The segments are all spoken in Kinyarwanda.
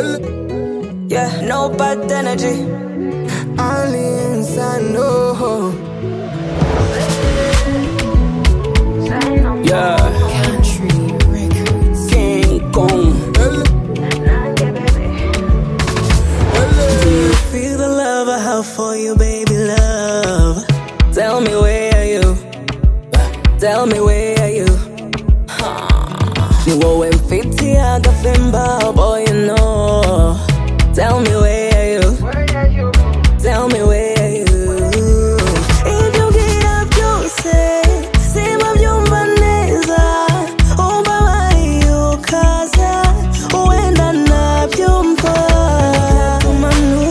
Yeah, no bad energy. Only inside, no. Yeah. Country Records. King Kong. Do you feel the love I have for you, baby love? Tell me where are you? Tell me where are you? Ni wowe mfiti agafimba, boy you know. Tell me where are you? Tell me where are you? If you get up, you say, sema vyumba neza, omba wariyo kaza, uenda na vyumba. Kuma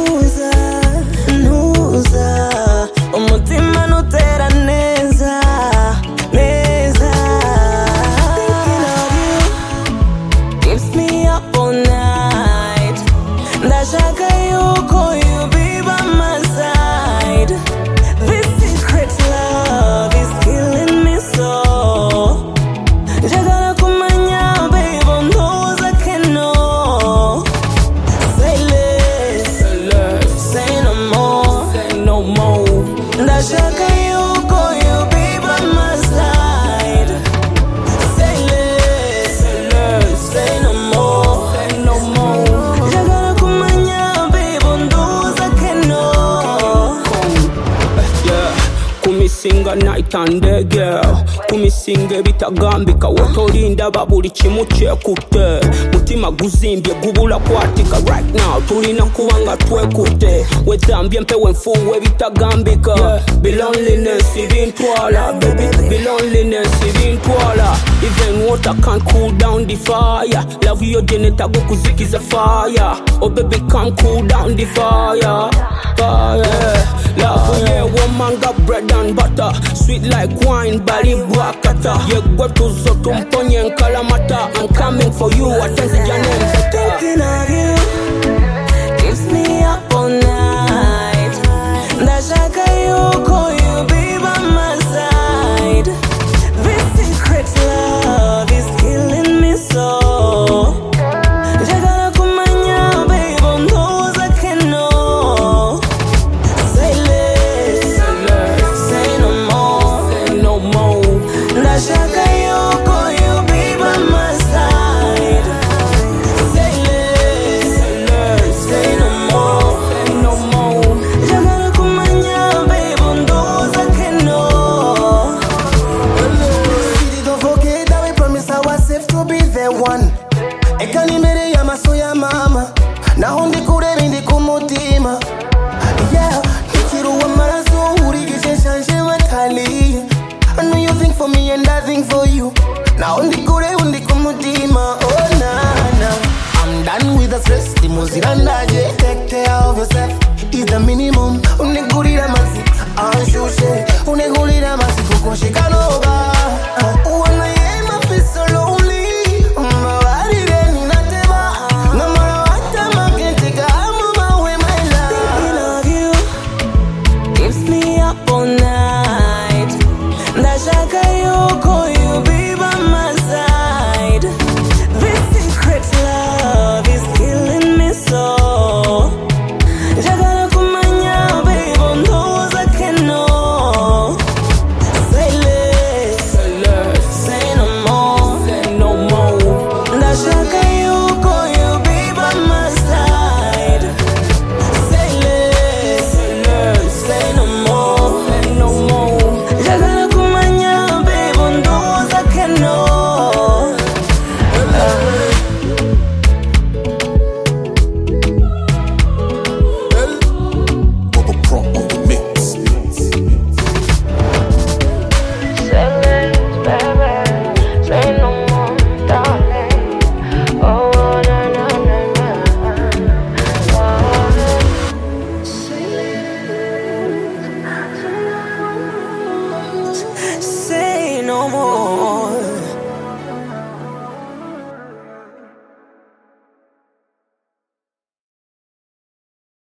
nuza, umutima nutera neza, neza. Thinking of you keeps me up all night. Ndashaka yuko you be by my side. This secret love is killing me so. Njagala kumanya, baby, knows I can know. Say less, say no more, say no more. Ndashaka yuko you be by my side. Say less, say no more, say no more. Njagala kumanya, baby, knows I can know. Yeah, kumisinga night and day girl, kumisinga bitagambika wotolinda babuli kimu kyekutte, mutima guzimbye gubula kwatika. Right now tulina kubanga twekutte, wezambye mpewe nfuwe bitagambika. Yeah. Be loneliness ibintwala, baby, be loneliness ibintwala. Even water can't cool down the fire. Love your geneta go kuzikiza fire. Oh baby, come cool down the fire, fire. Love, yeah, woman got bread and butter, sweet like wine, bali bwakata. Yeah, go to Zotumponye and Kalamata. I'm coming for you, attention your name. Thinking of you keeps me up all night. Ndashaka yuko you be by my side. This secret love is killing me so. Njagala kumanya, baby, knows I can know. Say less, say no more, Say no more. Ndashaka yuko you be by my side. Say less, say no more, Say no more. Njagala kumanya, baby, knows I can know. City, don't forget that we promise ourselves to be the one. Ekanimere ya maso ya mama, naho ndikure ndi kumutima. Yeah, nikiruwa maraso urigije shanje matali. I know you think for me and I think for you. Naho ndikure ndi kumutima. Oh na, I'm done with the stress. Imuzira ndaje. Take care of yourself is the minimum. Unegurira masi, anshushe. Unegurira masi kukonshika nova. Wanna hear my feel so lonely. Mawarire ninatema. No matter what time I can take I'm on my way, my Thinking love. of you keeps me up all night. Ndashaka yuko you be by my side. This secret love is killing me so. Njagala kumanya, baby, knows I can know. Say less, say no more, Say no more. Ndashaka yuko you be by my side. Say less, say no more, Say no more. Njagala kumanya, baby, knows I can know. Bubba Pro on the mix. Say less, baby. Say no more, darling. Oh, na na na na. Oh. Say no more.